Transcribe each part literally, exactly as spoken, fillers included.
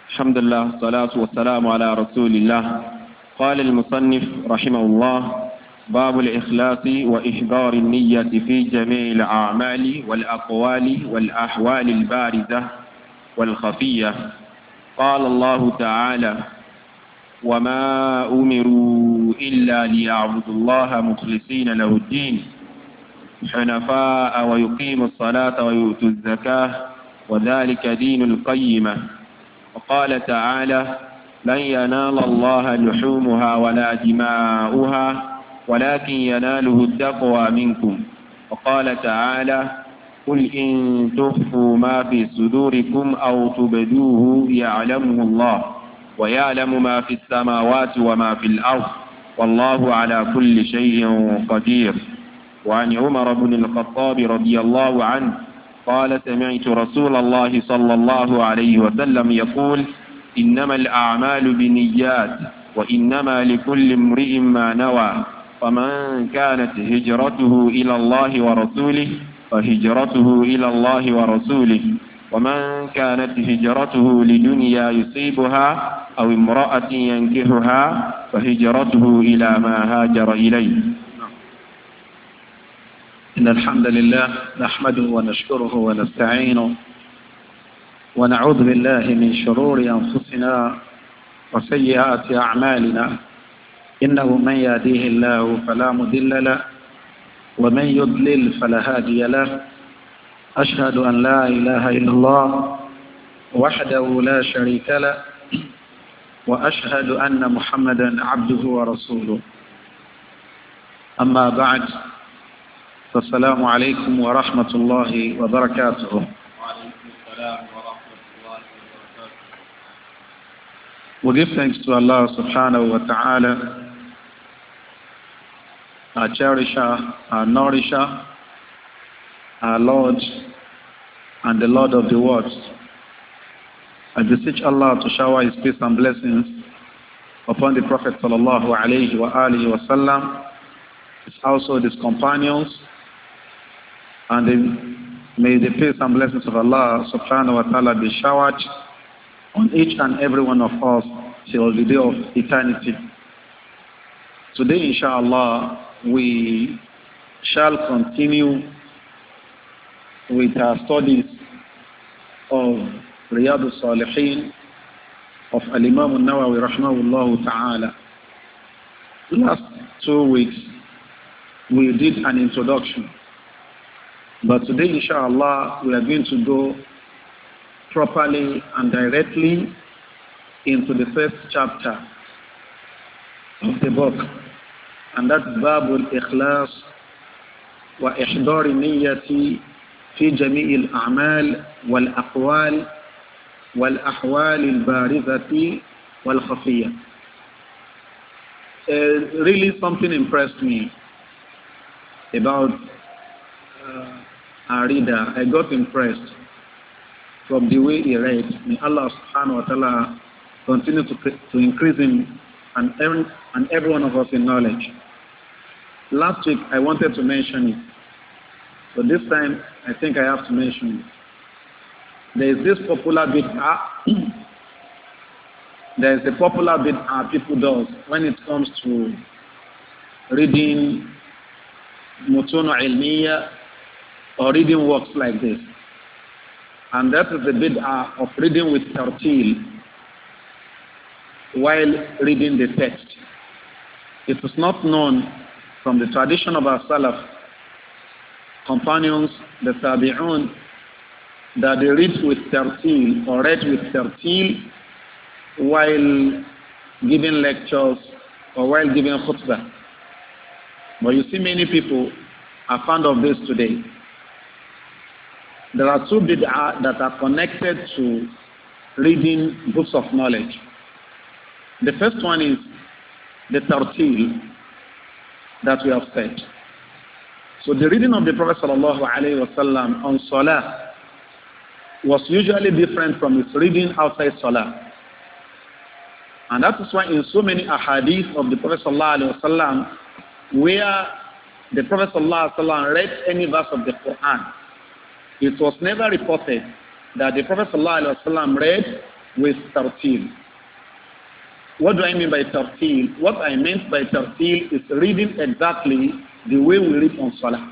الحمد لله والصلاة والسلام على رسول الله. قال المصنف رحمه الله: باب الإخلاص وإحضار النية في جميع الأعمال والأقوال والأحوال البارزة والخفية. قال الله تعالى: وما أمروا إلا ليعبدوا الله مخلصين له الدين حنفاء ويقيموا الصلاة ويؤتوا الزكاة وذلك دين القيمة. وقال تعالى: لن ينال الله لحومها ولا دماؤها ولكن يناله التقوى منكم. وقال تعالى: قل إن تخفوا ما في صدوركم أو تبدوه يعلمه الله ويعلم ما في السماوات وما في الأرض والله على كل شيء قدير. وعن عمر بن الخطاب رضي الله عنه قال: سمعت رسول الله صلى الله عليه وسلم يقول: إنما الأعمال بالنيات وإنما لكل امرئ ما نوى، فمن كانت هجرته إلى الله ورسوله فهجرته إلى الله ورسوله، ومن كانت هجرته لدنيا يصيبها أو امرأة ينكحها فهجرته إلى ما هاجر إليه. إن الحمد لله نحمده ونشكره ونستعينه ونعوذ بالله من شرور أنفسنا وسيئات أعمالنا، إنه من يهديه الله فلا مضل له ومن يضلل فلا هادي له. أشهد أن لا إله إلا الله وحده لا شريك له، وأشهد أن محمدا عبده ورسوله. أما بعد، السلام عليكم ورحمة الله وبركاته. وعليكم السلام ورحمة الله وبركاته. We give thanks to Allah subhanahu wa ta'ala, our cherisher, our nourisher, our Lord and the Lord of the world. I beseech Allah to shower His peace and blessings upon the Prophet sallallahu alayhi wa alihi wa sallam, his household, his companions, and the, may the peace and blessings of Allah subhanahu wa ta'ala be showered on each and every one of us till the day of eternity. Today, inshallah, we shall continue with our studies of Riyadh al-Salihin of Al-Imam al-Nawawi rahmahullah ta'ala. Last two weeks, we did an introduction. But today, inshallah, we are going to go properly and directly into the first chapter of the book. And that's Babul Ikhlas wa Ihdari Niyyati fi Jami'il A'mal wal Aqwal wal Ahwal al Barizati wal Khafiyya. Really something impressed me about uh, our reader. I got impressed from the way he read. May Allah subhanahu wa ta'ala continue to, to increase him and every, and every one of us in knowledge. Last week I wanted to mention it, but this time I think I have to mention it. There is this popular bid'ah. There is a popular bid'ah people do when it comes to reading mutun ilmiya or reading works like this. And that is the bid'ah of reading with tartil while reading the text. It is not known from the tradition of our Salaf, companions, the Tabi'un, that they read with tartil or read with tartil while giving lectures or while giving khutbah. But you see many people are fond of this today. There are two bid'ah that are connected to reading books of knowledge. The first one is the tartil that we have said. So the reading of the Prophet sallallahu alaihi wasallam on salah was usually different from his reading outside salah. And that is why in so many ahadith of the Prophet sallallahu alaihi wasallam, where the Prophet sallallahu alaihi wasallam read any verse of the Quran, it was never reported that the Prophet ﷺ read with tartil. What do I mean by tartil? What I meant by tartil is reading exactly the way we read on Salah,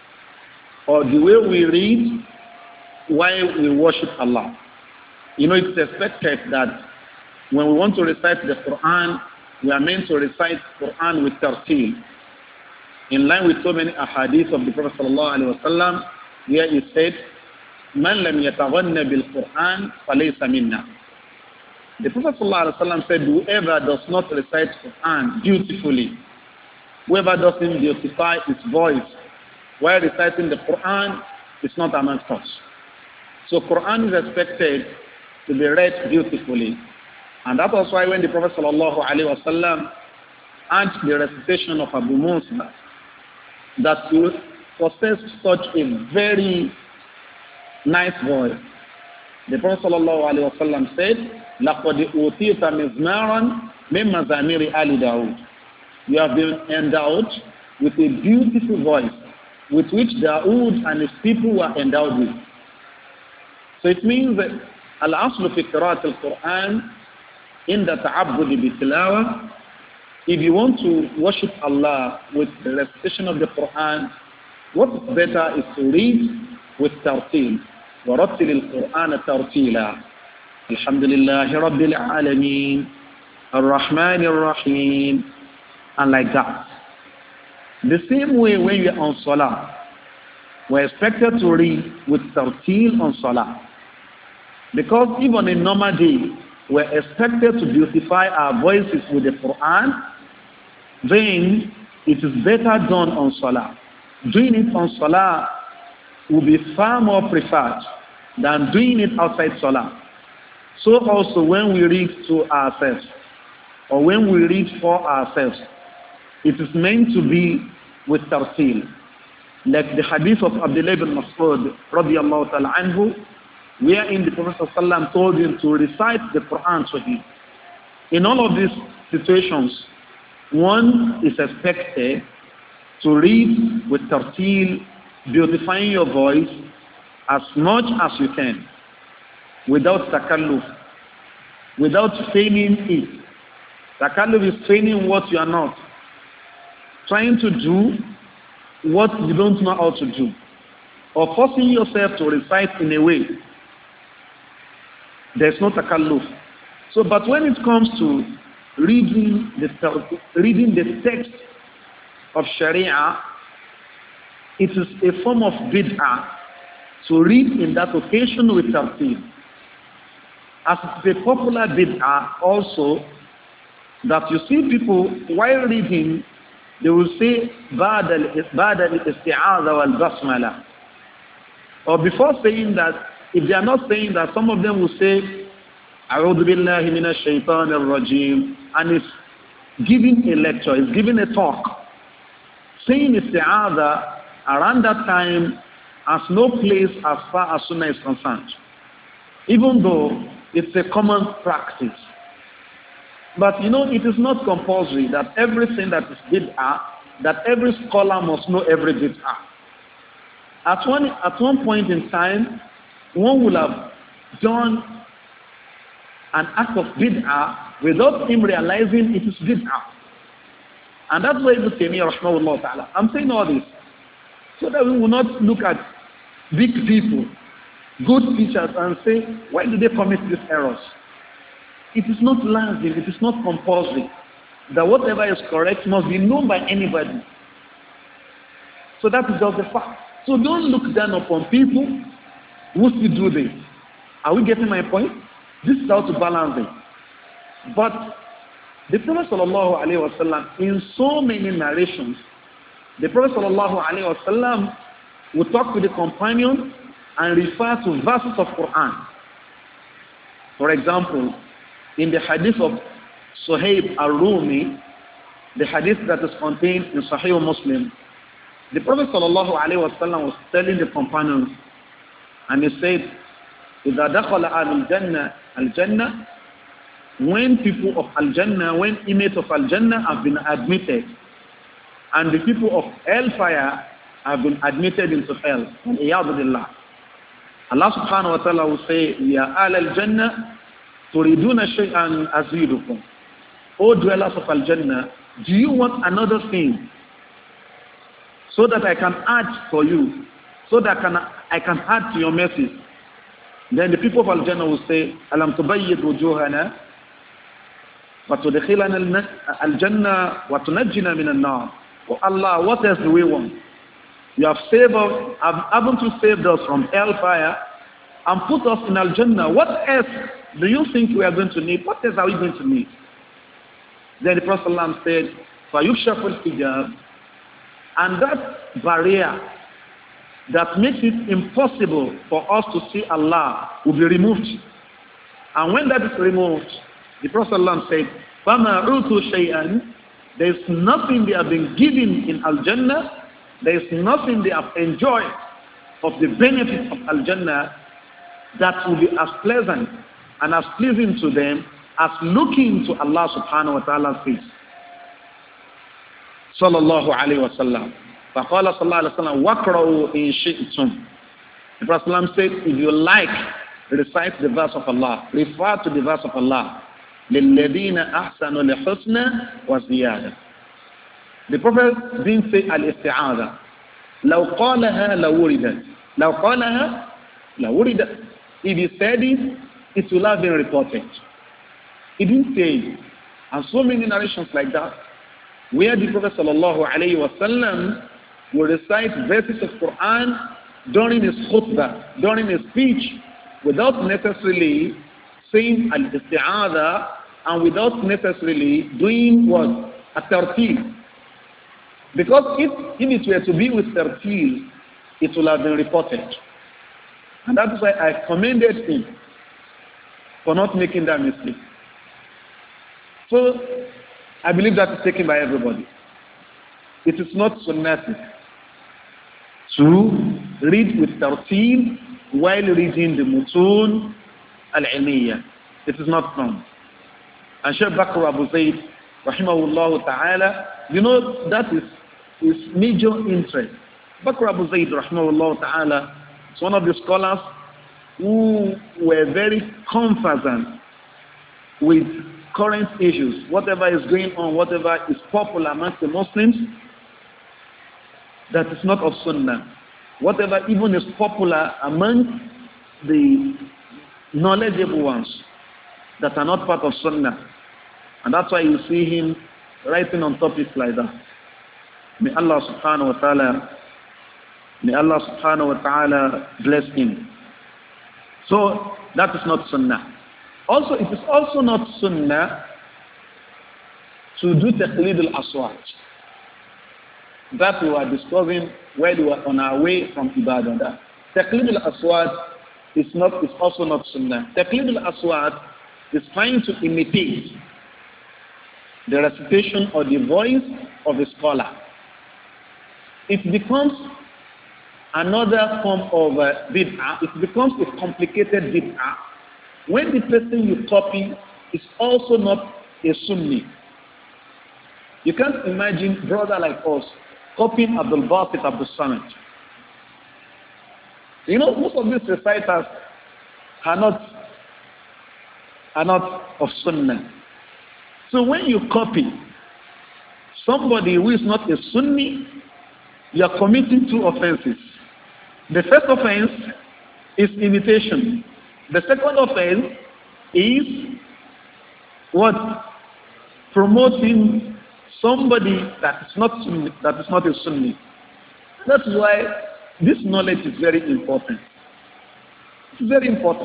or the way we read while we worship Allah. You know, it's expected that when we want to recite the Quran, we are meant to recite Quran with tartil, in line with so many ahadith of the Prophet sallallahu alaihi wasallam, where he said, "Man lam yataghanna bil Quran, falaysa minna." The Prophet sallallahu alaihi wasallam said, "Whoever does not recite Quran beautifully, whoever doesn't beautify his voice while reciting the Quran, is not amongst us." So Quran is expected to be read beautifully. And that was why when the Prophet sallallahu alaihi wasallam had the recitation of Abu Musa, that he possessed such a very nice voice, the Prophet sallallahu alaihi wasallam said, "Laqad utita mizmaran min mazamiri ali Daud." You have been endowed with a beautiful voice, with which Daud and his people were endowed with. So it means that al-aslu fi qira'at al-Quran in the ta'abbud bi-tilawa, if you want to worship Allah with the recitation of the Quran, what is better is to read with tartil. وَرَتِّلِ الْقُرْآنَ تَرْتِيلًا. Alhamdulillahi Rabbil Alameen, Ar-Rahman Ar-Rahim, and like that. The same way when you are on Salah, we are expected to read with tartil on Salah. Because even on a normal day, we are expected to beautify our voices with the Quran, then it is better done on Salah. Doing it on Salah will be far more preferred than doing it outside Salah. So also when we read to ourselves, or when we read for ourselves, it is meant to be with tartil. Like the hadith of Abdullah ibn Mas'ud radiyallahu ta'ala anhu, wherein the Prophet ﷺ told him to recite the Quran to him. In all of these situations, one is expected to read with tartil, beautifying your voice as much as you can, without takalluf, without feigning it. Takalluf is feigning what you are not, trying to do what you don't know how to do, or forcing yourself to recite in a way. There's no takalluf. So, but when it comes to reading the reading the text of Sharia, it is a form of bid'ah to read in that occasion with tartil. As it's a popular bid'ah also, that you see people while reading, they will say ba'da al-isti'adha wal-basmala. Or before saying that, if they are not saying that, some of them will say A'udhu billahi minash shaitanir rajim, and it's giving a lecture, it's giving a talk. Saying isti'adha around that time has no place as far as Sunnah is concerned, even though it's a common practice. But you know, it is not compulsory that everything that is bid'ah, that every scholar must know every bid'ah. At one, at one point in time, one will have done an act of bid'ah without him realizing it is bid'ah. And that's why Ibn Taymiyyah rahmahullah ta'ala, I'm saying all this so that we will not look at big people, good teachers, and say, why do they commit these errors? It is not lazim, it is not compulsory that whatever is correct must be known by anybody. So that is just the fact. So don't look down upon people who still do this. Are we getting my point? This is how to balance it. But the Prophet sallallahu alaihi wasallam, in so many narrations, the Prophet sallallahu alaihi wasallam would talk to the companion and refer to verses of Quran. For example, in the hadith of Suhaib al-Rumi, the hadith that is contained in Sahih Muslim, the Prophet sallallahu alaihi wasallam was telling the companions, and he said, إِذَا دَخَلَ أَهْلُ الْجَنَّةِ الْجَنَّةِ, when people of Al-Jannah, when inmates of Al-Jannah have been admitted, and the people of hellfire have been admitted into hell, Allah subhanahu wa ta'ala will say, Ya al al-Jannah, Turiduna shay'an azidukum. O dwellers of Al-Jannah, do you want another thing so that I can add for you, so that I can, I can add to your mercies? Then the people of Al-Jannah will say, Alam tubayyid wujuhana wa tudkhilana al-jannah wa tunajjina min an-nar. Oh Allah, what else do we want? You have saved us, haven't you saved us from hellfire and put us in Al-Jannah? What else do you think we are going to need? What else are we going to need? Then the Prophet ﷺ said, فَيُكْشَفُ الْحِجَابِ, and that barrier that makes it impossible for us to see Allah will be removed. And when that is removed, the Prophet ﷺ said, فَمَا عُوتُوا شَيْئًا, there is nothing they have been given in Al-Jannah, there is nothing they have enjoyed of the benefits of Al-Jannah that will be as pleasant and as pleasing to them as looking to Allah subhanahu wa ta'ala's face. Sallallahu alayhi wa sallam. فَقَالَ صَلَّى اللَّهُ عَلَيْهِ وَسَلَّمَ وَقْرَأُوا إِن شِئْتُمْ. The Prophet said, if you like, recite the verse of Allah. Refer to the verse of Allah. لِلَّذِينَ أَحْسَنُوا الْحُسْنَى وَزِيَادَةً. The Prophet didn't say al-isti'adha. لَوْ قَالَهَا لَوُرِدَتْ لَوْ قَالَهَا لَوُرِدَتْ. If he said it, it will have been reported. He didn't say it. And so many narrations like that, where the Prophet sallallahu alayhi wa sallam will recite verses of Quran during his khutbah, during his speech, without necessarily saying al-isti'adha and without necessarily doing what? A tartil. Because if, if it were to be with tartil, it will have been reported. And that is why I commended him for not making that mistake. So, I believe that is taken by everybody. It is not sunnatic to read with tartil while reading the mutun al-ilmiyya. It is not done. And Shaykh Bakr Abu Zayd, rahimahullah ta'ala, you know, that is his major interest. Bakr Abu Zayd, rahimahullah ta'ala, is one of the scholars who were very conversant with current issues, whatever is going on, whatever is popular amongst the Muslims, that is not of Sunnah. Whatever even is popular among the knowledgeable ones that are not part of Sunnah. And that's why you see him writing on topics like that. May Allah subhanahu wa ta'ala, may Allah subhanahu wa ta'ala bless him. So that is not Sunnah. Also, it is also not sunnah to do taqlid al-aswat. That we were discussing while we were on our way from Ibadan. Taqlid al-aswat is not is also not sunnah. Taqlid al-aswat is trying to imitate the recitation or the voice of a scholar. It becomes another form of uh, bid'ah. It becomes a complicated bid'ah when the person you copy is also not a Sunni. You can't imagine brother like us copying Abdul Basit Abdul Samad. You know, most of these reciters are not are not of Sunnah. So when you copy somebody who is not a Sunni, you are committing two offenses. The first offense is imitation. The second offense is what? Promoting somebody that is not Sunni, that is not a Sunni. That's why this knowledge is very important. It's very important.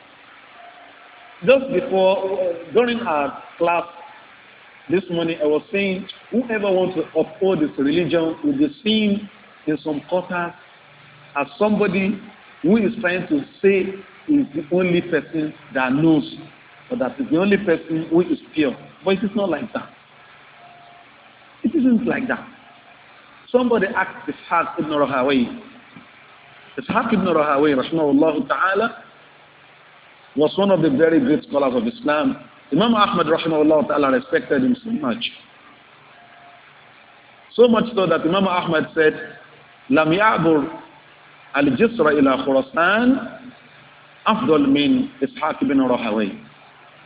Just before, during our class this morning, I was saying, whoever wants to uphold this religion will be seen in some quarters as somebody who is trying to say is the only person that knows, or that is the only person who is pure. But it is not like that. It isn't like that. Somebody asked Ishaq ibn Rahawayh. Ishaq ibn Rahawayh, rahimahullah ta'ala, was one of the very great scholars of Islam. Imam Ahmad, rahimahullah ta'ala, respected him so much. So much so that Imam Ahmad said, لم يعبر الجسر إلى خراسان أفضل من إسحاق بن راهويه.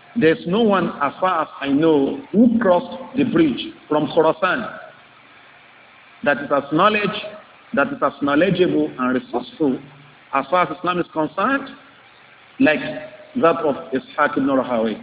There's no one, as far as I know, who crossed the bridge from Khorasan that is as knowledge, that is as knowledgeable and resourceful as far as Islam is concerned, like that of Ishaq ibn Rahawayh.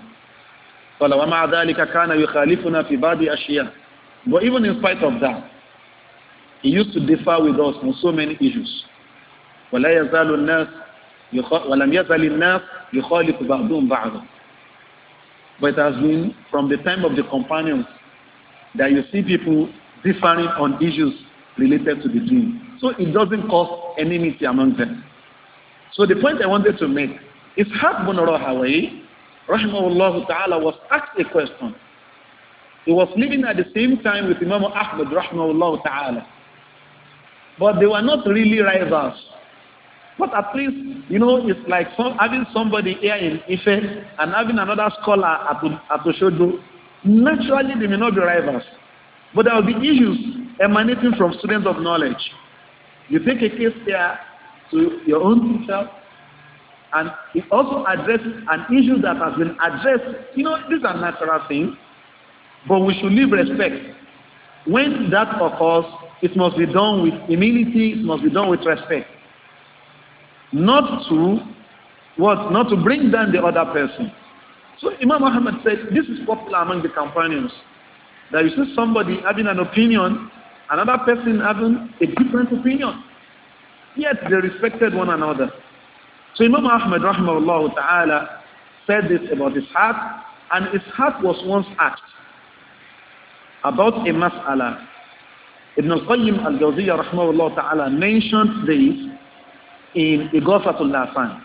But even in spite of that, he used to differ with us on so many issues. وَلَا يَزَالُ النَّاسِ وَلَمْ يَزَلِ النَّاسِ يُخَالِفُ بَعْضُهُمْ بَعْضًا. But it has been from the time of the companions that you see people differing on issues related to the deen. So it doesn't cause enmity among them. So the point I wanted to make is Ishaq ibn Rahawayh, rahimahullah ta'ala, was asked a question. He was living at the same time with Imam Ahmad, rahimahullah ta'ala. But they were not really rivals. But at least, you know, it's like some, having somebody here in Ife and having another scholar at, at Oshodo. Naturally, they may not be rivals. But there will be issues emanating from students of knowledge. You take a case here to your own teacher, and it also addresses an issue that has been addressed. You know, these are natural things, but we should leave respect. When that occurs, it must be done with humility, it must be done with respect. Not to what? Not to bring down the other person. So Imam Muhammad said, this is popular among the companions. That you see somebody having an opinion, another person having a different opinion. Yet they respected one another. So Imam Ahmad rahimahullah ta'ala said this about Ishaq, and Ishaq was once asked about a mas'ala. Ibn al-Qayyim al-Jawziyya rahimahullah ta'ala mentioned this in Ighathatul Lahfan.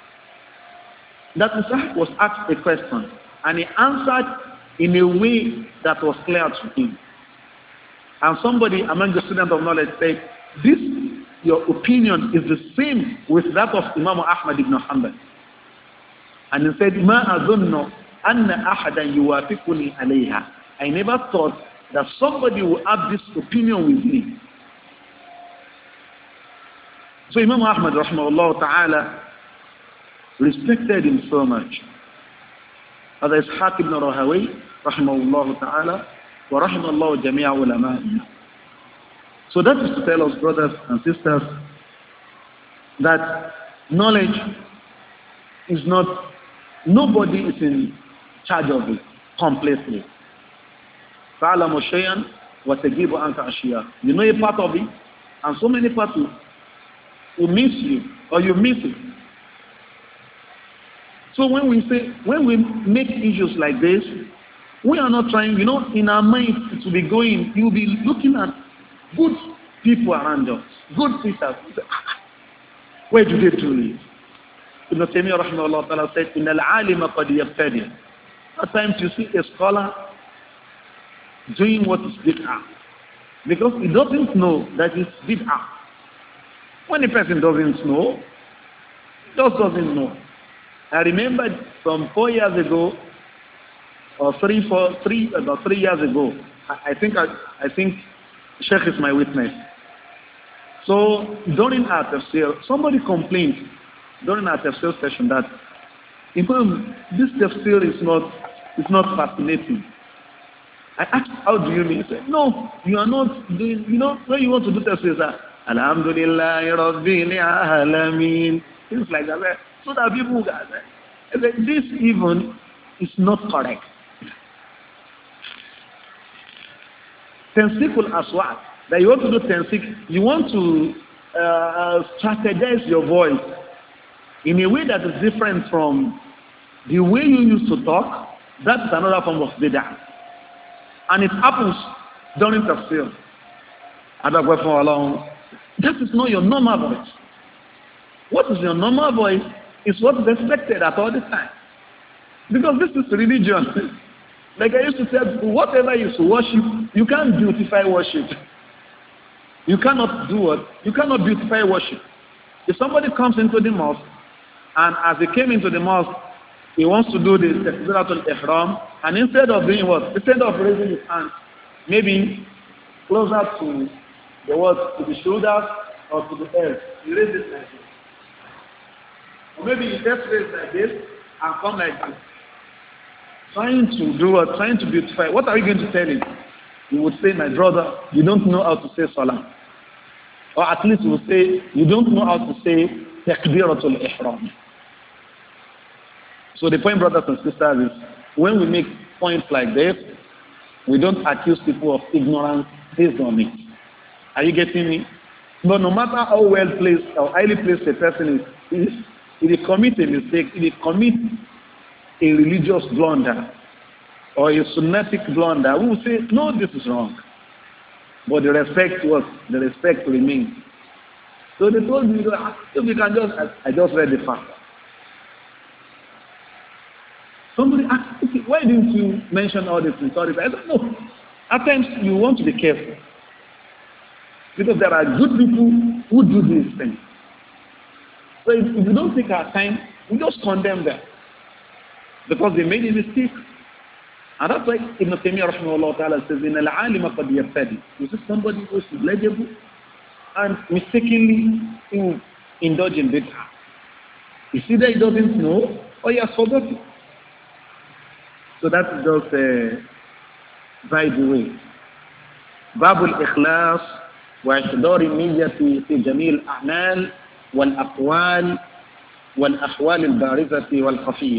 That Ishaq was asked a question, and he answered in a way that was clear to him. And somebody among the students of knowledge said, this, your opinion is the same with that of Imam Ahmad ibn Hanbal. And he said, مَا أَظُنُّ أَنَّ أَحَدًا يُوَافِقُنِي عَلَيْهَا. I never thought that somebody would have this opinion with me. So Imam Ahmad rahimahullah ta'ala respected him so much. Other Ishaq ibn Rahawayh rahimahullah ta'ala wa rahimallahu jami'a ulama'ina. So that is to tell us, brothers and sisters, that knowledge is not, nobody is in charge of it completely. فَعَلَمُ شَيْئًا وَتَجِيبُ عَنْكَ أَشْيَاءً. You know a part of it, and so many parts will, will miss you, or you miss it. So when we say, when we make issues like this, we are not trying, you know, in our mind to be going, you'll be looking at good people around us, good teachers. Where do they truly live? Ibn Taymiyyah rahimahullah ta'ala said, إِنَّ الْعَالِمَ قَدْ يَبْتَدِيَ. At times you see a scholar doing what is bid'ah, because he doesn't know that it's bid'ah. When a person doesn't know, just doesn't know. I remember from four years ago, or three, four, three, about three years ago, I, I think I, I think Sheikh is my witness. So during our tafsir, somebody complained during our tafsir session that, Imam, this tafsir is not, is not fascinating. I asked, how do you mean? He said, no, you are not doing, you know, when you want to do tafsir, say, Alhamdulillah, Rabbil Alameen, things like that. So that people guys, this even is not correct. Tensikul aswat, that you want to do tensik, you want to uh, strategize your voice in a way that is different from the way you used to talk. That's another form of bid'ah. And it happens during tafsir. That is not your normal voice. What is your normal voice is what is expected at all the time. Because this is religion. Like I used to say, whatever is worship, you can't beautify worship. You cannot do what? You cannot beautify worship. If somebody comes into the mosque, and as he came into the mosque, he wants to do the Takbiratul Ihram, and instead of doing what? Instead of raising his hand, maybe closer to the what? To the shoulders or to the head, he raises it like this. Or maybe you just raise like this and come like this. trying to do what? Trying to beautify. What are you going to tell him? You would say, my brother, you don't know how to say salah. Or at least you would say, you don't know how to say takbiratul ihram. So the point, brothers and sisters, is when we make points like this, we don't accuse people of ignorance based on it. Are you getting me? But no matter how well placed or highly placed a person is, if he commits a mistake, if he commits a religious blunder or a sunnatic blunder, we will say, no, this is wrong. But the respect was, the respect remains. So they told me, if you can just, I, I just read the fact. Somebody asked, okay, why didn't you mention all this in stories? I don't know. At times you want to be careful. Because there are good people who do these things. So if, if you don't take our time, we just condemn them. Because they made a mistake. And that's why Ibn Taymiyyah rahimahullah ta'ala says, in al-alima qad yabtadi. This is somebody who is legible and mistakenly he will indulge in bid'ah. You see that he doesn't know or he has forgotten. So that is just uh, by the way. باب الإخلاص واعتبار النية في جميع الأعمال والأقوال والأحوال البارزة والخفية.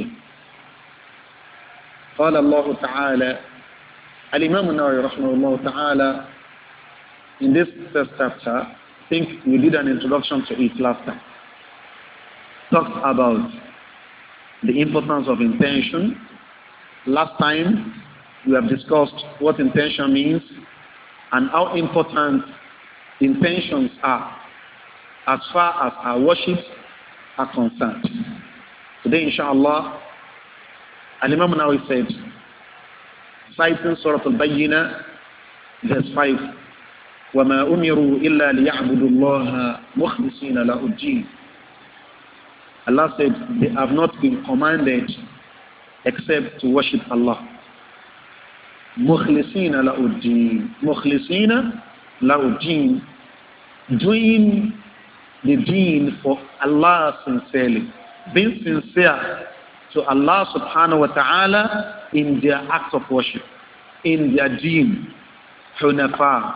قال الله تعالى الإمام النووي رحمه الله تعالى in this first chapter, I think we did an introduction to it last time. Talked about the importance of intention. Last time we have discussed what intention means and how important intentions are as far as our worships are concerned. Today, inshallah, Al-Imam Nawawi said, citing Surah Al-Bayyinah, verse five, وَمَا أُمِرُوا إِلَّا لِيَعْبُدُوا اللَّهَ مُخْلِصِينَ لَهُ الدِّينَ. Allah said, they have not been commanded except to worship Allah. مُخْلِصِينَ لَهُ الدِّينَ. مُخْلِصِينَ لَهُ الدِّينَ. Doing the deen for Allah sincerely. Being sincere to Allah subhanahu wa ta'ala in their acts of worship, in their deen. Hunafa.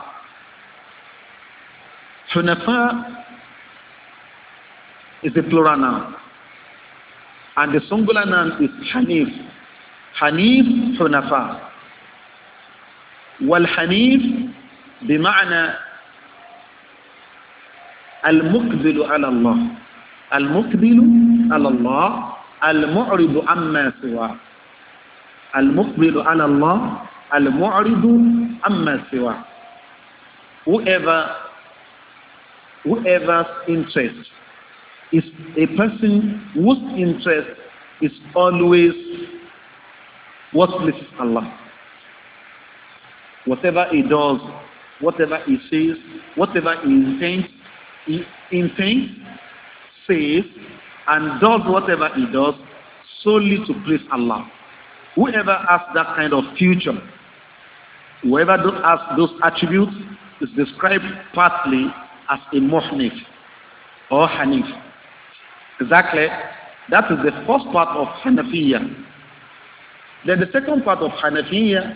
Hunafa is a plural noun. And the singular noun is Hanif. Hanif, Hunafa. والحنيف بمعنى المقبل على الله. المقبل على الله المعرض عما سواه. المقبل على الله المعرض عما سواه. Whoever whoever's interest is a person whose interest is always what pleases Allah. Whatever he does, whatever he says, whatever he intends, he intends, says, and does whatever he does solely to please Allah. Whoever has that kind of future, whoever has those attributes is described partly as a muhnif or hanif. Exactly. That is the first part of Hanafiya. Then the second part of Hanafiya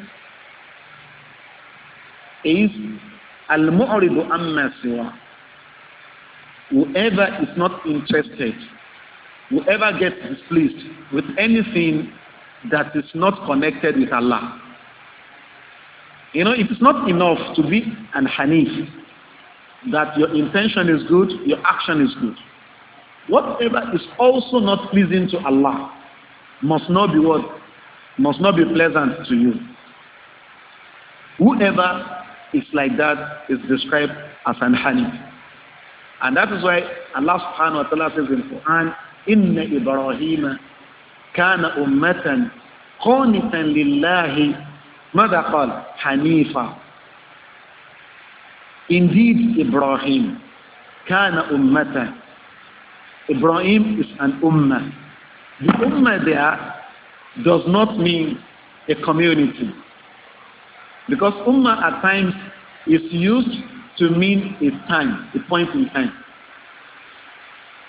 is al-mu'ridu amma siwa. Whoever is not interested, whoever gets displeased with anything that is not connected with Allah. You know, it is not enough to be an Hanif, that your intention is good, your action is good. Whatever is also not pleasing to Allah must not be what? Must not be pleasant to you. Whoever is like that is described as an Hanif. And that is why Allah subhanahu wa ta'ala says in the Quran, Inna Ibrahim kana ummatan qanitan lillahi ماذا قال حنيفا. Indeed, Ibrahim kana ummatan. Ibrahim is an ummah. The ummah there does not mean a community, because ummah at times is used to mean a time, a point in time.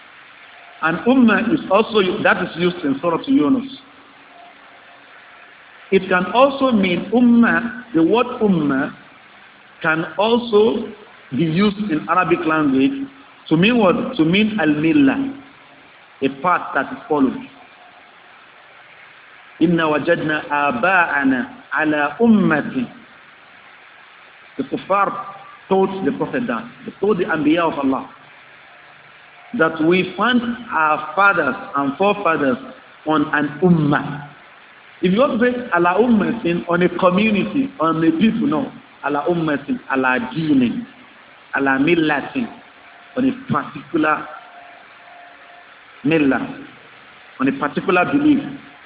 And ummah is also, that is used in Surah Yunus. It can also mean ummah. The word ummah can also be used in Arabic language to mean what? To mean al-millah, a path that is followed. Inna wajadna aba'ana ala ummati. The kuffar told the Prophet that, they told the Anbiya of Allah, that we found our fathers and forefathers on an ummah. If you want to say ala ummatin, on a community, on a people, no. Ala ummatin, ala dinin, ala millatin, on a particular millah, on a particular belief.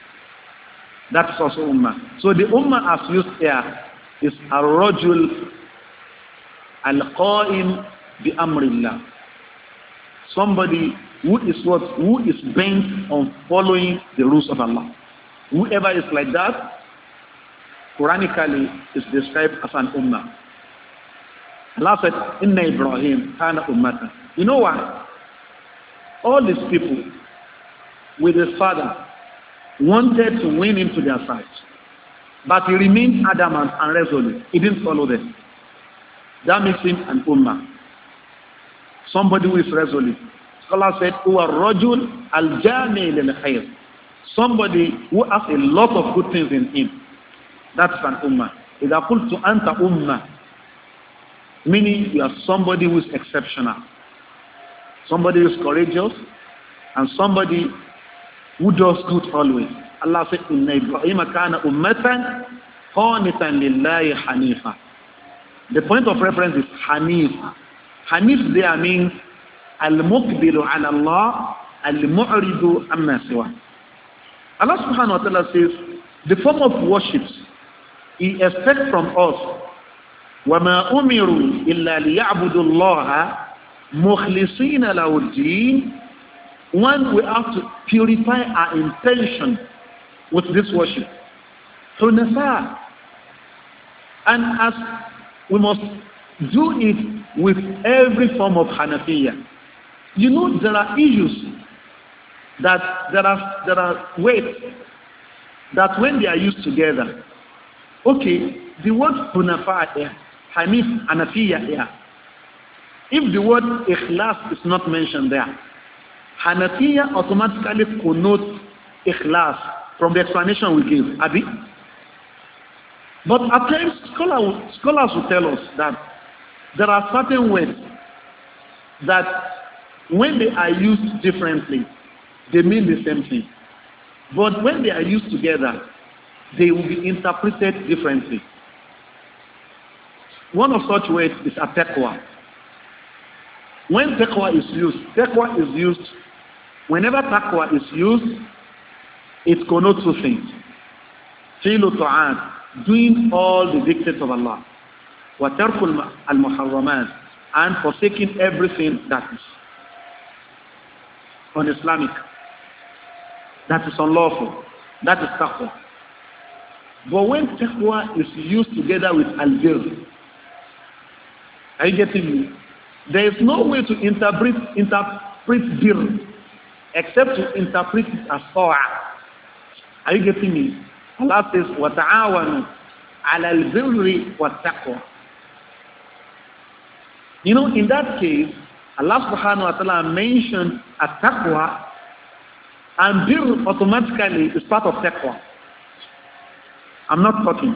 That's also ummah. So the ummah as used here is ar-rajul al-qa'im bi amrillah. Somebody who is what? Who is bent on following the rules of Allah. Whoever is like that, Quranically is described as an ummah. Allah said, Inna Ibrahim kana ummatan. You know why? All these people with his father wanted to win him to their side. But he remained adamant and resolute. He didn't follow them. That makes him an ummah. Somebody who is resolute. Scholar said, Huwa rajul al-jami' lil khair. Somebody who has a lot of good things in him. That's an ummah. إذا قلت أنت ummah, meaning you are somebody who is exceptional. Somebody who is courageous and somebody who does good always. Allah said, Inna Ibrahim kana ummatan qanitan lillahi hanifa. The point of reference is Hanif. Hanif there means al-muqbilu ala Allah, al-mu'ridu amma siwa. Allah subhanahu wa ta'ala says, the form of worship He expects from us, وَمَا أُمِرُوا إِلَّا لِيَعْبُدُوا اللَّهَ مُخْلِصِينَ لَهُ الدِّينَ. One, we have to purify our intention with this worship. حُنَفَاء. And as we must do it with every form of Hanafiya. You know, there are issues that there are there are weights that when they are used together, okay, the word Hunafa here, Hanif, Hanafiya here, if the word Ikhlas is not mentioned there, Hanafiya automatically connotes Ikhlas from the explanation we give, Abi. But at times, scholars, scholars will tell us that there are certain words that when they are used differently, they mean the same thing. But when they are used together, they will be interpreted differently. One of such words is at-taqwa. When taqwa is used, taqwa is used, whenever taqwa is used, it connotes two things. Fi'lu ta'at, doing all the dictates of Allah. Wa tarkul al-muharramat, and forsaking everything that is un-Islamic, that is unlawful. That is taqwa. But when taqwa is used together with al-bir, are you getting me? There is no way to interpret interpret bir except to interpret it as ta'a. Are you getting me? Allah says, وَتَعَاوَنُوا عَلَى الْبِرِّ وَالتَّقْوَى. You know, in that case, Allah subhanahu wa ta'ala mentioned at-taqwa, and bir automatically is part of taqwa. I'm not talking.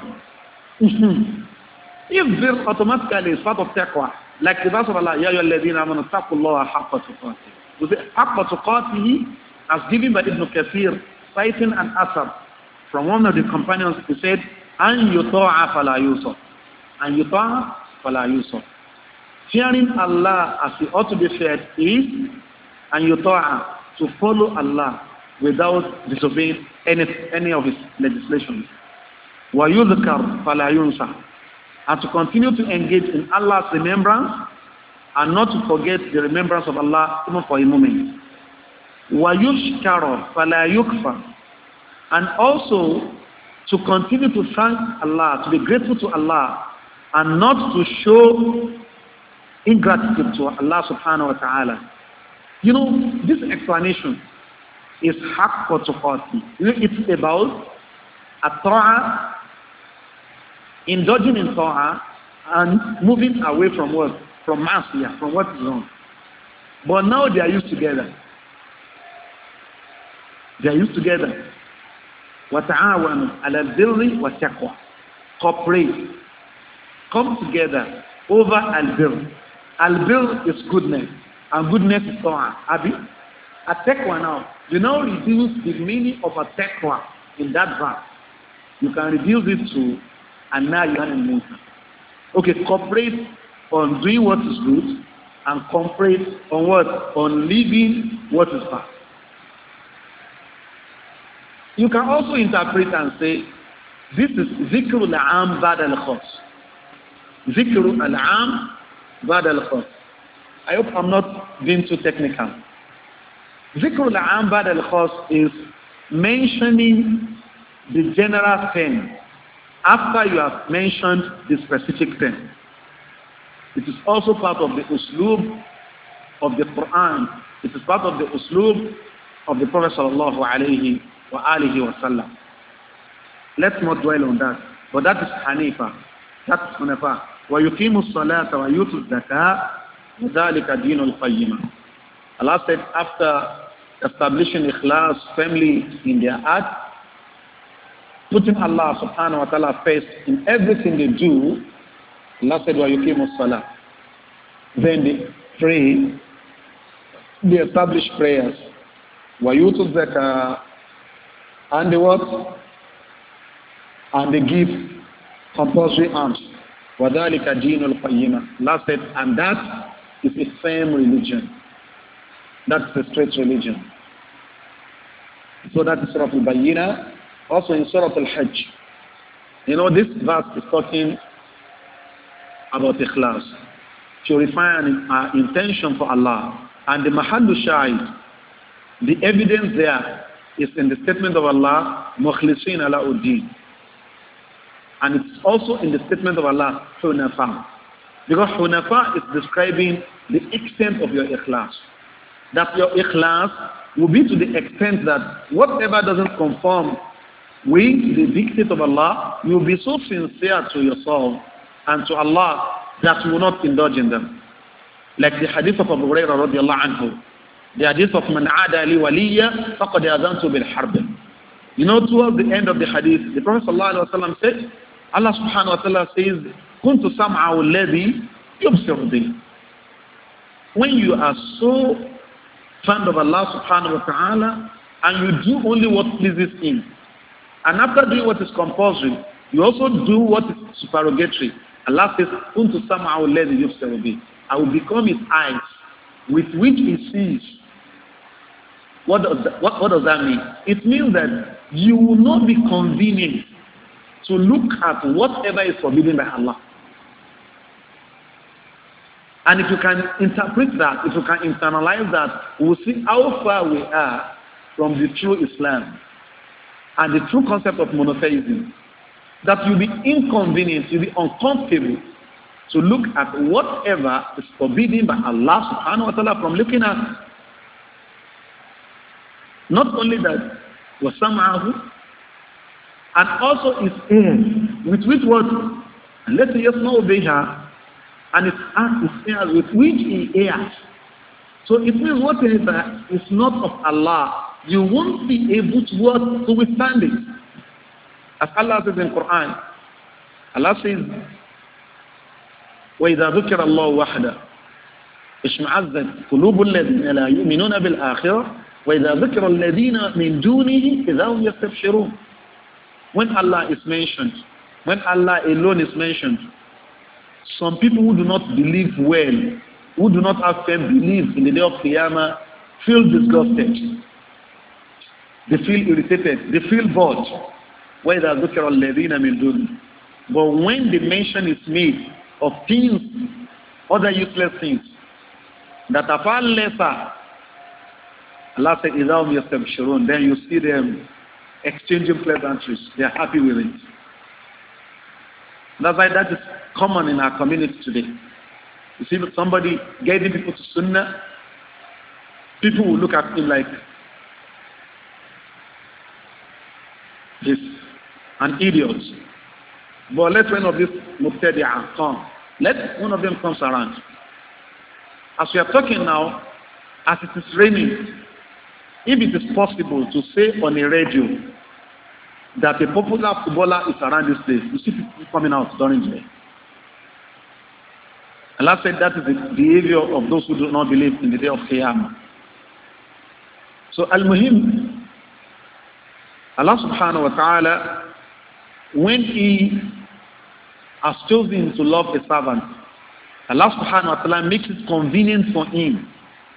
If bir automatically is part of taqwa, like the verse of Allah, Ya ayyuhalladhina amanu taqullaha haqqa tuqatih. You see, haqqa tuqatih, as given by Ibn Kathir, citing an asar from one of the companions, he said, An yuta'a fala yusaf. An yuta'a fala yusaf. Fearing Allah as he ought to be feared is, and yuta'a, to follow Allah without disobeying any, any of his legislation. Wa yudhkar fala yunsa. And to continue to engage in Allah's remembrance and not to forget the remembrance of Allah even for a moment. Wa yushkara fala yukfar. And also to continue to thank Allah, to be grateful to Allah, and not to show ingratitude to Allah subhanahu wa ta'ala. You know, this explanation is haqqa tuqati. You know, it's about at-ta'a, indulging in ta'a, and moving away from what? From ma'asiyah, from what is wrong. But now they are used together. They are used together. وَتَعَاوَنُوا عَلَى الْبِرِّ وَالتَّقْوَى. Cooperate. Come together over al-birr. Al-birr is goodness. And goodness is ta'a. Abi? A taqwa now. You now reduce the meaning of a taqwa in that verse. You can reduce it to an-nahy anil munkar. Okay, cooperate on doing what is good and cooperate on what? On leaving what is bad. You can also interpret and say, this is zikr al-am ba'd al-khas. Zikr al-am ba'd al-khas. I hope I'm not being too technical. Zikr al-am ba'd al-khas is mentioning the general thing after you have mentioned the specific thing. It is also part of the uslub of the Quran. It is part of the uslub of the Prophet sallallahu alayhi wa alihi wa sallam. Let's not dwell on that. But that is Hanifa. That is Hanifa. وَيُقِيمُ الصَّلَاةَ وَيُؤْتُ الزَّكَاةَ وَذَلِكَ دِينُ الْقَيِّمَةِ. Allah said after establishing ikhlas firmly in their heart, putting Allah subhanahu wa ta'ala first in everything they do, Allah said, وَيُقِيمُ الصَّلَاةَ. Then they pray, they establish prayers. وَيُؤْتُ الزَّكَاةَ. And they what? And they give compulsory alms. وَذَلِكَ دِينُ الْقَيِّمَةِ. Allah said, and that is a firm religion. That's a straight religion. So that is Surah Al-Bayyinah. Also in Surah Al-Hajj. You know, this verse is talking about ikhlas. Purifying our intention for Allah. And the Mahallu Shahid, the evidence there is in the statement of Allah, Mukhlisin ala uddin. And it's also in the statement of Allah, Hunafa. Because Hunafa is describing the extent of your ikhlas. That your ikhlas will be to the extent that whatever doesn't conform with the dictate of Allah, you will be so sincere to yourself and to Allah that you will not indulge in them. Like the hadith of Abu Hurairah radiallahu anhu. The hadith of man aada li waliya faqad adhantu bil harb. You know, towards the end of the hadith, the Prophet sallallahu alaihi wasallam said, Allah subhanahu wa ta'ala says, kuntu sam'ahu alladhi yubsiru bihi. When you are so fond of Allah subhanahu wa ta'ala and you do only what pleases Him, and after doing what is compulsory, you also do what is supererogatory. Allah says, kuntu sam'ahu alladhi yubsiru bihi. I will become His eyes with which He sees. What does that, what, what does that mean? It means that you will not be convenient to look at whatever is forbidden by Allah. And if you can interpret that, if you can internalize that, we'll see how far we are from the true Islam and the true concept of monotheism. That you'll be inconvenient, you'll be uncomfortable to look at whatever is forbidden by Allah subhanahu wa ta'ala from looking at. Not only that, وَسَمْعَهُ, and also his ears, with which what? And let us know biha, and his ears with which he hears. So it means whatever is not of Allah, you won't be able to work to withstand it. As Allah says in Quran, Allah says, وَإِذَا ذُكِرَ اللَّهُ وَحْدَهُ اشْمَعَزَّتْ قُلُوبُ الَّذِينَ لَا يُؤْمِنُونَ بِالْآخِرَةِ وَإِذَا ذُكِرَ الَّذِينَ مِن دُونِهِ إِذَا هُمْ يَسْتَبْشِرُونَ. When Allah is mentioned, when Allah alone is mentioned, some people who do not believe well, who do not have firm belief in the day of Qiyamah, feel disgusted. They feel irritated. They feel bored. وَإِذَا ذُكِرَ الَّذِينَ مِن دُونِهِ. But when the mention is made of things, other useless things, that are far lesser, Allah said, إِذَا هُمْ يَسْتَبْشِرُونَ. Then you see them exchanging pleasantries. They are happy with it. That's why that is common in our community today. You see somebody guiding people to Sunnah, people will look at him like this. an idiot. But let one of these mubtadi'ah come. Let one of them comes around. As we are talking now, as it is raining, if it is possible to say on a radio that a popular footballer is around this place, you see people coming out during the day. Allah said that is the behavior of those who do not believe in the day of Qiyamah. So Al-Muhim, Allah subhanahu wa ta'ala, when He has chosen to love a servant, Allah subhanahu wa ta'ala makes it convenient for Him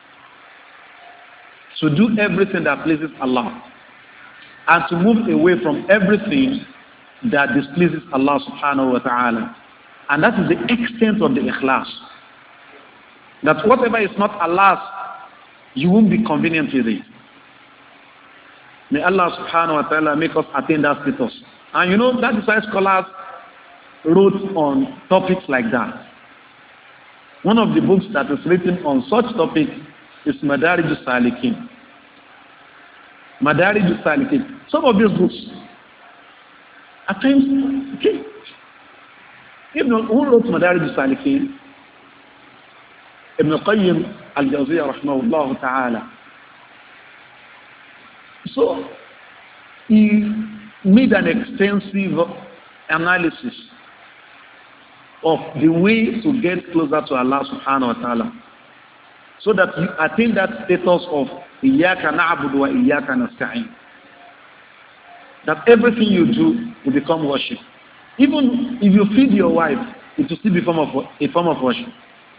to do everything that pleases Allah and to move away from everything that displeases Allah subhanahu wa ta'ala. And that is the extent of the ikhlas. That whatever is not Allah's, you won't be convenient with it. May Allah subhanahu wa ta'ala make us attain that status. And you know, that is why scholars wrote on topics like that. One of the books that is written on such topic is Madarij al-Salikin. Madarij al-Salikin. Some of these books, at times, okay. Ibn, who wrote Madarij al-Salikin? Ibn Qayyim al-Jawziyya rahimahullah ta'ala. So, he made an extensive analysis of the way to get closer to Allah subhanahu wa ta'ala, so that you attain that status of Iyyaka na'budu wa Iyyaka nasta'in. That everything you do will become worship. Even if you feed your wife, it will still be form of, a form of worship.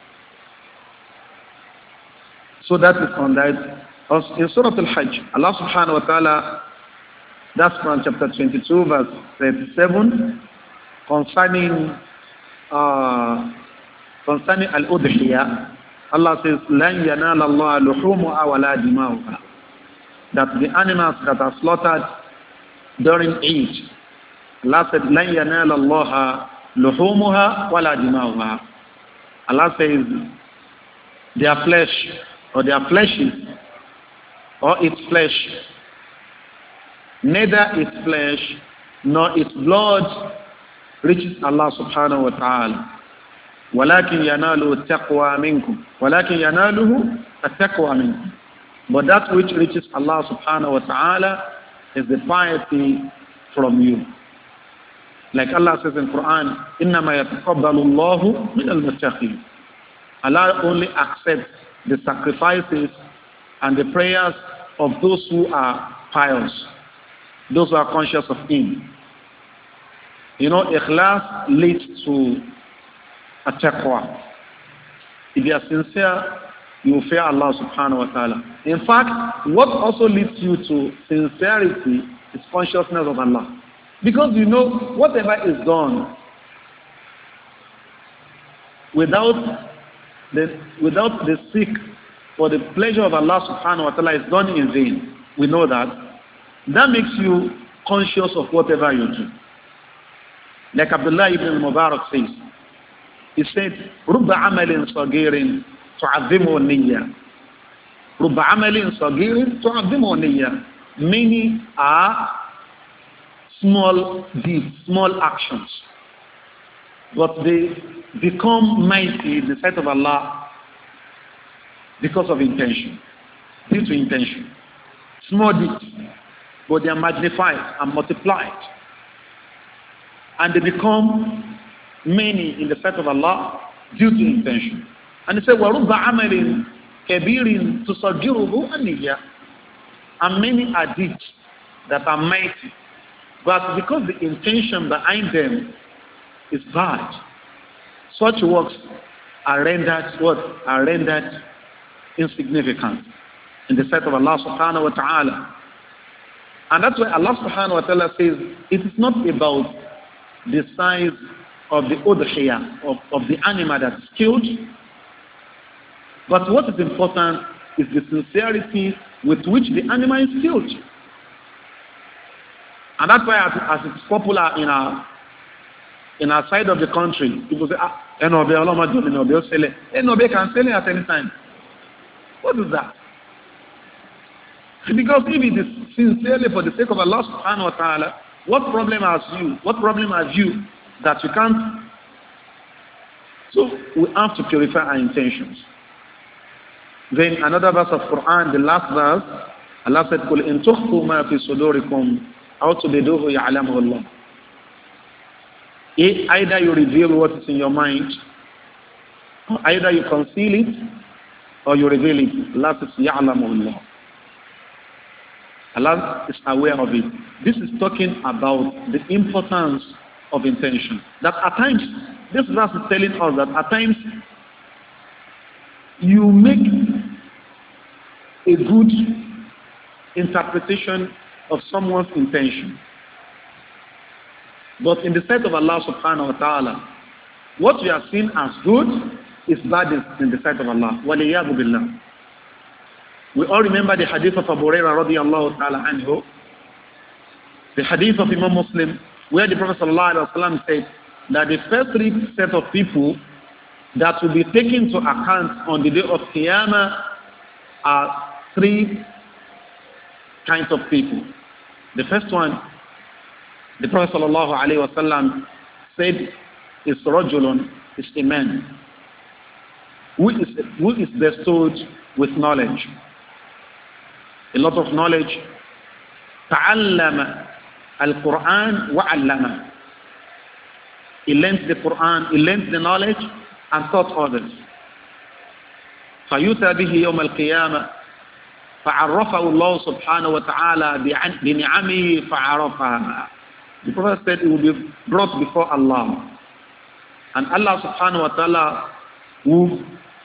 So that is on that. In Surah Al-Hajj, Allah subhanahu wa ta'ala, that's from chapter twenty-two, verse thirty-seven, concerning uh, concerning Al-Udhiyah, Allah says, لَنْ يَنَالَ اللَّهَ لُحُومُهَا وَلَا دِمَاؤُهَا. That the animals that are slaughtered during Eid, Allah said, لَنْ يَنَالَ اللَّهَ لُحُومُهَا وَلَا دِمَاؤُهَا. Allah says, their flesh, or their fleshes, or its flesh, neither its flesh nor its blood reaches Allah subhanahu wa ta'ala. وَلَكِنْ يَنَالُهُ التَّقْوَى مِنْكُمْ وَلَكِنْ يَنَالُهُ التَّقْوَى مِنْكُمْ. But that which reaches Allah subhanahu wa ta'ala is the piety from you. Like Allah says in Quran, إِنَّمَا يَتَقَبَّلُ اللَّهُ مِنَ الْمُتَّقِينَ. Allah only accepts the sacrifices and the prayers of those who are pious, those who are conscious of Him. You know, ikhlas leads to a taqwa. If you are sincere, you will fear Allah subhanahu wa ta'ala. In fact, what also leads you to sincerity is consciousness of Allah. Because you know, whatever is done without the, without the seek for the pleasure of Allah subhanahu wa ta'ala is done in vain. We know that. That makes you conscious of whatever you do. Like Abdullah ibn al-Mubarak says, he said, رُبَّ عَمَلٍ صَغِيرٍ تُعَظِّمُ النِّيَّةِ رُبَّ عَمَلٍ صَغِيرٍ تُعَظِّمُ النِّيَّةِ. Many are small deeds, small actions, but they become mighty in the sight of Allah because of intention, due to intention. Small deeds, but they are magnified and multiplied, and they become many in the sight of Allah due to intention. And he said, وَرُبَّ عَمَلٍ كَبِيرٍ تُصَغِّرُهُ النِّيَّةِ. And many are deeds that are mighty, but because the intention behind them is bad, such works are rendered what? Are rendered insignificant in the sight of Allah subhanahu wa ta'ala. And that's why Allah subhanahu wa ta'ala says, it is not about the size of the udhiyah, of, of the animal that is killed, but what is important is the sincerity with which the animal is killed. And that's why, as, as it's popular in our in our side of the country, people say, ah, Enobe Oloma Jumi Enobe Sele. Enobe can sell it at any time. What is that? Because if it is sincerely for the sake of Allah subhanahu wa ta'ala, What problem has you? What problem have you that you can't? So we have to purify our intentions. Then another verse of Quran, the last verse, Allah said, "Qul in tukhfu ma fi sudurikum aw tubduhu ya'lamuhu Allah." Either you reveal what is in your mind, or either you conceal it, or you reveal it. Allah says, "Ya'lamuhu Allah." Allah is aware of it. This is talking about the importance of intention. That at times, this verse is telling us that at times you make a good interpretation of someone's intention. But in the sight of Allah subhanahu wa ta'ala, what you have seen as good is bad in the sight of Allah. وَلِيَّهُ بِاللَّهِ. We all remember the hadith of Abu Hurairah radiyallahu ta'ala anhu, the hadith of Imam Muslim, where the Prophet sallallahu alaihi wasallam said that the first three set of people that will be taken to account on the day of Qiyamah are three kinds of people. The first one, the Prophet sallallahu alaihi wasallam said, is rajulun, is a man who is, who is bestowed with knowledge. A lot of knowledge. تعلم القرآن وعلمه. He learned the Quran, he learned the knowledge and taught others. فيؤتى به يوم القيامة فعرفه الله سبحانه وتعالى بنعمه فعرفها. The Prophet said it will be brought before Allah, and Allah subhanahu wa ta'ala will,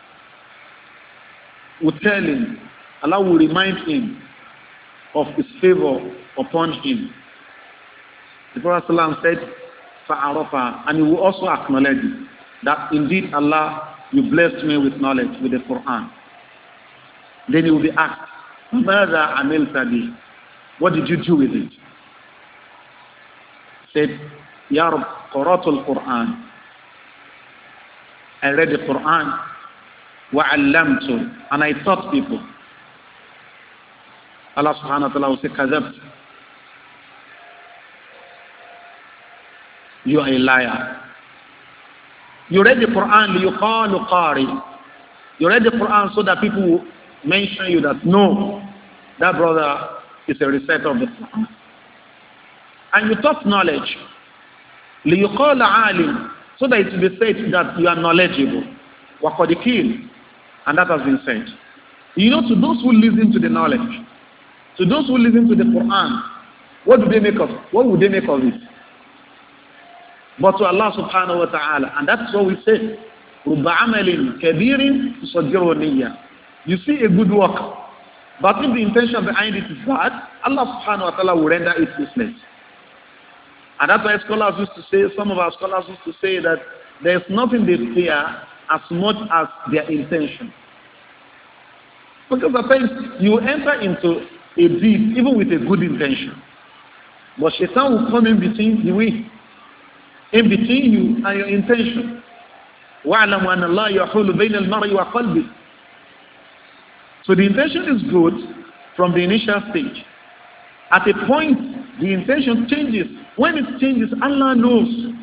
will tell him, Allah will remind him of his favor upon him. The Prophet ﷺ said, فَعَرَفَهَا, and he will also acknowledge it, that indeed Allah, you blessed me with knowledge, with the Quran. Then he will be asked, مَاذَا عَمِلْتَ بِهِ? What did you do with it? He said, يَا رَبْ قَرَأْتُ الْقُرْآنِ, I read the Quran, وَعَلَّمْتُ, and I taught people. Allah subhanahu wa ta'ala will say, كَذَبْتَ, you are a liar. You read the Quran, لِيُقَالُ قَارِي. You read the Quran so that people will mention you that, no, that brother is a reciter of the Quran. And you taught knowledge, لِيُقَالَ عَالِمٌ, so that it will be said that you are knowledgeable. وَقَدْ قِيلَ, and that has been said. You know, to those who listen to the knowledge, to those who listen to the Quran, what do they make of it? What would they make of it? But to Allah subhanahu wa ta'ala, and that's what we say, رُبَّ عَمَلٍ كَبِيرٍ تُصَدِّرُ نِيَّةً. You see a good work, but if the intention behind it is bad, Allah subhanahu wa ta'ala will render it useless. And that's why scholars used to say, some of our scholars used to say that there is nothing they fear as much as their intention. Because at times you enter into a deed even with a good intention, but shaitan will come in between the way, in between you and your intention. وَاعْلَمُ أَنَّ اللَّهَ يَحُولُ بَيْنَ الْمَرْءِ وَقَلْبِهِ. So the intention is good from the initial stage. At a point, the intention changes. When it changes, Allah knows.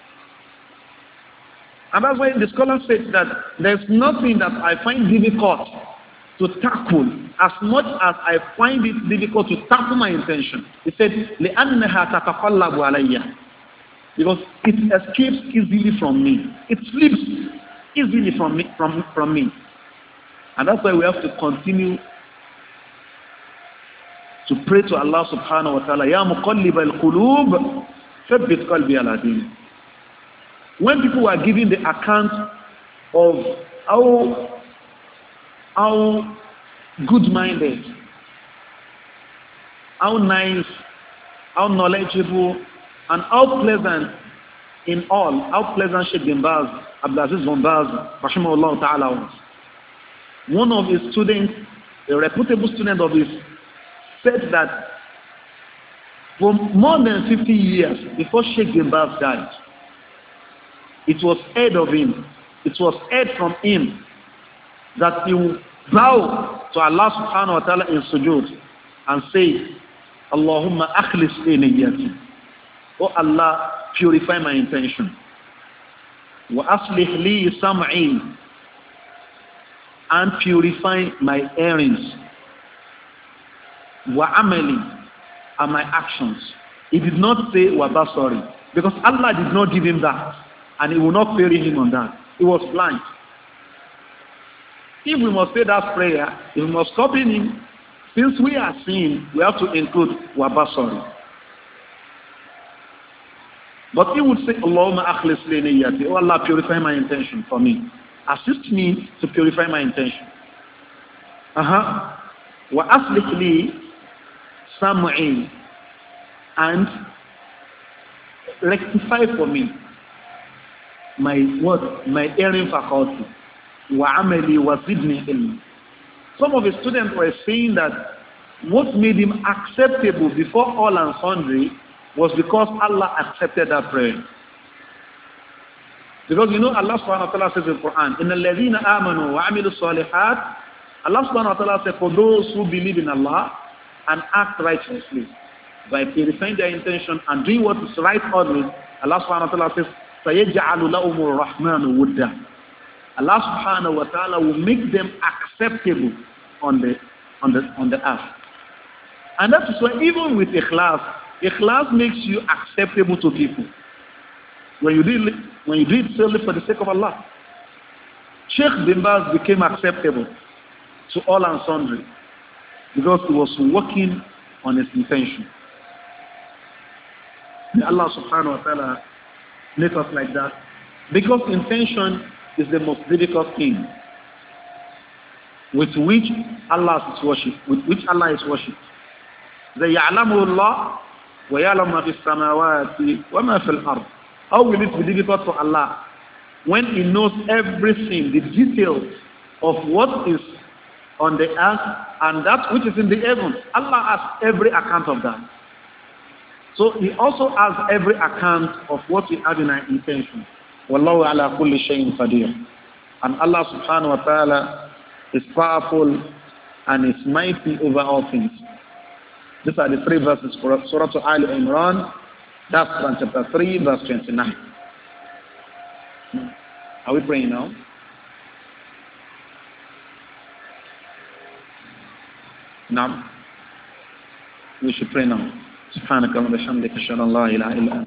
And that's why the scholar said that there's nothing that I find difficult to tackle as much as I find it difficult to tackle my intention. He said, لِأَنَّهَا تَتَقَلَّبُ عَلَيَّ, because it escapes easily from me. It slips easily from me, from, from me. And that's why we have to continue to pray to Allah subhanahu wa ta'ala, يَا مُقَلِّبَ الْقُلُوبِ ثَبِّتْ قَلْبِي عَلَى دِينِكَ. When people are giving the account of how, how good-minded, how nice, how knowledgeable, and how pleasant in all, how pleasant Sheikh bin Baz, Abdulaziz bin Baz, rahimahullah ta'ala was. One of his students, a reputable student of his, said that for more than fifty years before Sheikh bin Baz died, it was heard of him, it was heard from him that he would bow to Allah subhanahu wa ta'ala in sujood and say, Allahumma akhlis li niyyati. Oh Allah, purify my intention. وَأَصْلِحْ لِي سَمْعِي, and purify my earrings. وَعَمَلِي, and my actions. He did not say وَبَصَرِي, because Allah did not give him that, and He will not query him on that. He was blind. If we must say that prayer, if we must copy him, since we are seeing, we have to include وَبَصَرِي. But he would say, Allahumma akhlis li niyyati. Oh Allah, purify my intention for me. Assist me to purify my intention. Uh-huh. Wa aslih li sam'i, and rectify for me my what? My hearing faculty. Wa amali wa zidni ilmi. Some of the students were saying that what made him acceptable before all and sundry was because Allah accepted that prayer. Because you know Allah subhanahu wa ta'ala says in the Quran, إِنَّ الَّذِينَ آمَنُوا وَعَمِلُوا الصَّالِحَاتِ, Allah subhanahu wa ta'ala said, for those who believe in Allah and act righteously by purifying their intention and doing what is right always, Allah subhanahu wa ta'ala says, فَيَجْعَلُ لَهُمُ الرَّحْمَنُ وُدًّا. Allah subhanahu wa ta'ala will make them acceptable on the on the on the earth. And that is why even with ikhlas, ikhlas makes you acceptable to people. When you do it, when you do it solely for the sake of Allah. Sheikh bin Baz became acceptable to all and sundry because he was working on his intention. May Allah subhanahu wa ta'ala make us like that. Because intention is the most difficult thing with which Allah is worshipped, with which Allah is worshipped. The يَعْلَمُ اللَّهُ وَيَعْلَمُ مَا فِي السَّمَاوَاتِ وَمَا فِي الْأَرْضِ. How will it be difficult for Allah when He knows everything, the details of what is on the earth and that which is in the heavens? Allah has every account of that. So He also has every account of what we have in our intention. Wallahu ala kulli shay'in qadir. And Allah subhanahu wa ta'ala is powerful and is mighty over all things. These are the three verses for Surah Al Imran. That's Quran chapter three, verse twenty-nine. Are we praying now? Now, we should pray now. سبحانك اللهم وبحمدك أشهد أن لا إله إلا أنت